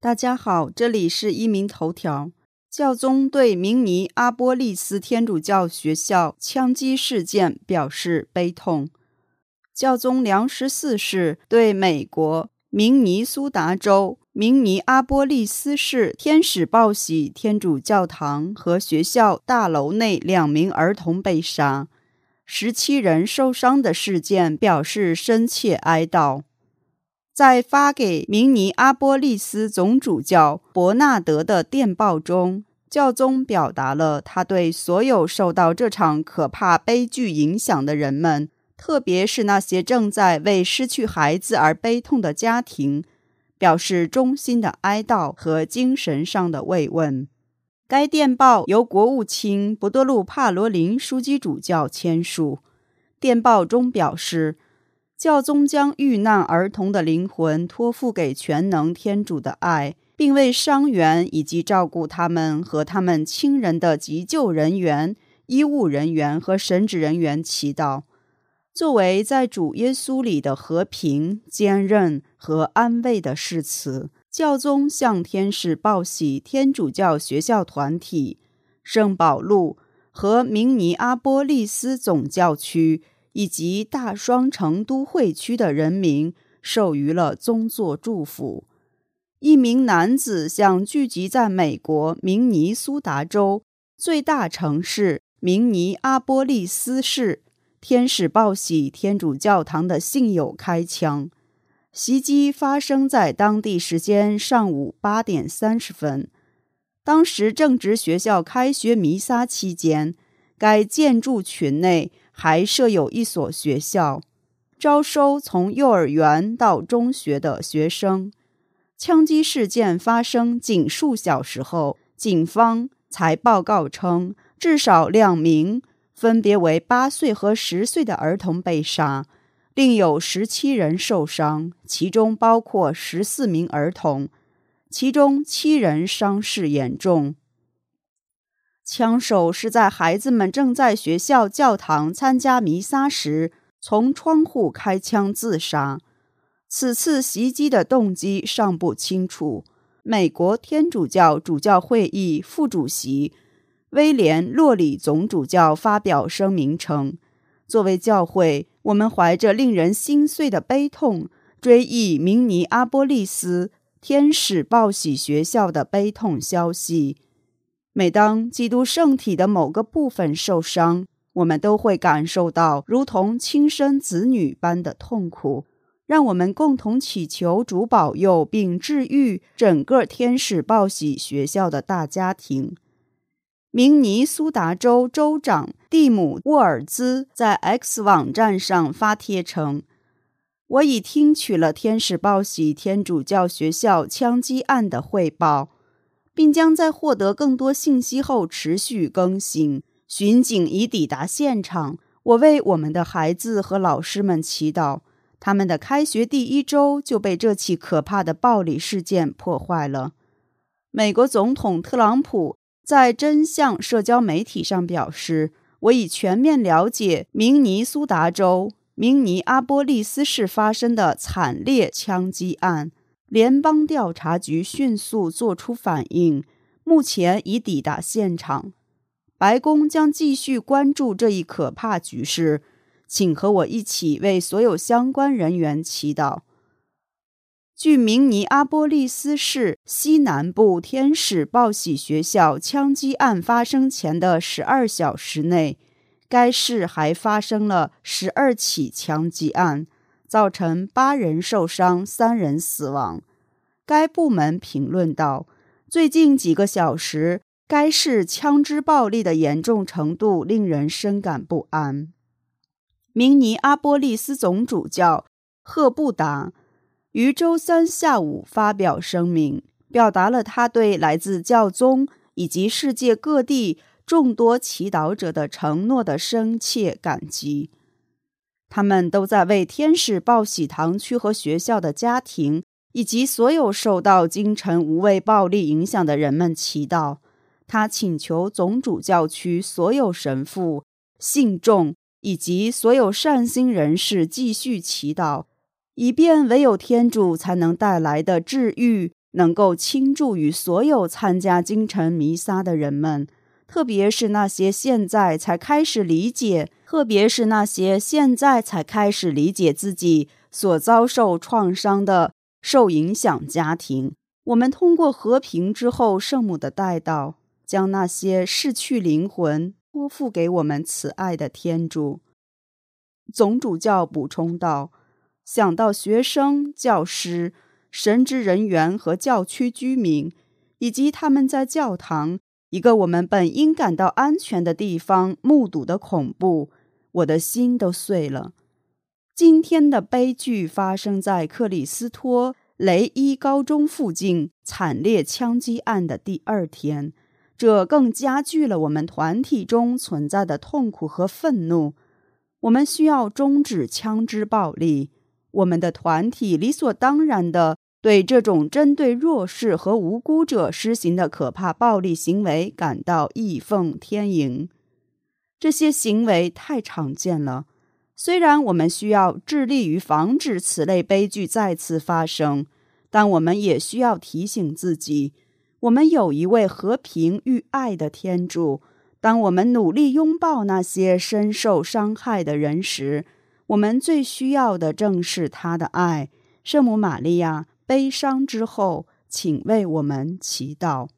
大家好，这里是一鸣头条。教宗对明尼阿波利斯天主教学校枪击事件表示悲痛。教宗良14世对美国明尼苏达州明尼阿波利斯市天使报喜天主教堂和学校大楼内2名儿童被杀、17人受伤的事件表示深切哀悼。在发给明尼阿波利斯总主教伯纳德的电报中，教宗表达了他对所有受到这场可怕悲剧影响的人们，特别是那些正在为失去孩子而悲痛的家庭，表示衷心的哀悼和精神上的慰问。该电报由国务卿博多禄帕罗林枢机主教签署。电报中表示，教宗将遇难儿童的灵魂托付给全能天主的爱，并为伤员以及照顾他们和他们亲人的急救人员、医务人员和神职人员祈祷。作为在主耶稣里的和平、坚韧和安慰的誓词，教宗向天使报喜天主教学校团体、圣保禄和明尼阿波利斯总教区以及大双城都会区的人民授予了宗座祝福。一名男子向聚集在美国明尼苏达州最大城市明尼阿波利斯市天使报喜天主教堂的信友开枪。袭击发生在当地时间上午8点30分。当时正值学校开学弥撒期间，该建筑群内还设有一所学校，招收从幼儿园到中学的学生。枪击事件发生仅数小时后，警方才报告称，至少2名分别为8岁和10岁的儿童被杀，另有17人受伤，其中包括14名儿童，其中7人伤势严重。枪手是在孩子们正在学校教堂参加弥撒时，从窗户开枪自杀。此次袭击的动机尚不清楚。美国天主教主教会议副主席威廉·洛里总主教发表声明称，作为教会，我们怀着令人心碎的悲痛，追忆明尼阿波利斯天使报喜学校的悲痛消息。每当基督圣体的某个部分受伤，我们都会感受到如同亲生子女般的痛苦。让我们共同祈求主保佑并治愈整个天使报喜学校的大家庭。明尼苏达州州长蒂姆·沃尔兹在 X 网站上发帖称，我已听取了天使报喜天主教学校枪击案的汇报，并将在获得更多信息后持续更新。巡警已抵达现场，我为我们的孩子和老师们祈祷。他们的开学第1周就被这起可怕的暴力事件破坏了。美国总统特朗普在真相社交媒体上表示，我已全面了解明尼苏达州明尼阿波利斯市发生的惨烈枪击案。联邦调查局迅速做出反应，目前已抵达现场。白宫将继续关注这一可怕局势，请和我一起为所有相关人员祈祷。据明尼阿波利斯市西南部天使报喜学校枪击案发生前的12小时内，该市还发生了12起枪击案，造成8人受伤，3人死亡。该部门评论道，最近几个小时，该市枪支暴力的严重程度令人深感不安。明尼阿波利斯总主教赫布达于周3下午发表声明，表达了他对来自教宗以及世界各地众多祈祷者的承诺的深切感激。他们都在为天使报喜堂区和学校的家庭，以及所有受到京城无畏暴力影响的人们祈祷。他请求总主教区所有神父、信众以及所有善心人士继续祈祷，以便唯有天主才能带来的治愈、 能够倾注于所有参加京城弥撒的人们，特别是那些现在才开始理解自己所遭受创伤的受影响家庭。我们通过和平之后圣母的代祷，将那些逝去灵魂托付给我们慈爱的天主。总主教补充道，想到学生、教师、神职人员和教区居民，以及他们在教堂，一个我们本应感到安全的地方目睹的恐怖，我的心都碎了。今天的悲剧发生在克里斯托雷伊高中附近惨烈枪击案的第2天，这更加剧了我们团体中存在的痛苦和愤怒。我们需要终止枪支暴力，我们的团体理所当然地对这种针对弱势和无辜者施行的可怕暴力行为感到义愤填膺。这些行为太常见了，虽然我们需要致力于防止此类悲剧再次发生，但我们也需要提醒自己，我们有一位和平与爱的天主。当我们努力拥抱那些深受伤害的人时，我们最需要的正是他的爱。圣母玛利亚，悲伤之后，请为我们祈祷。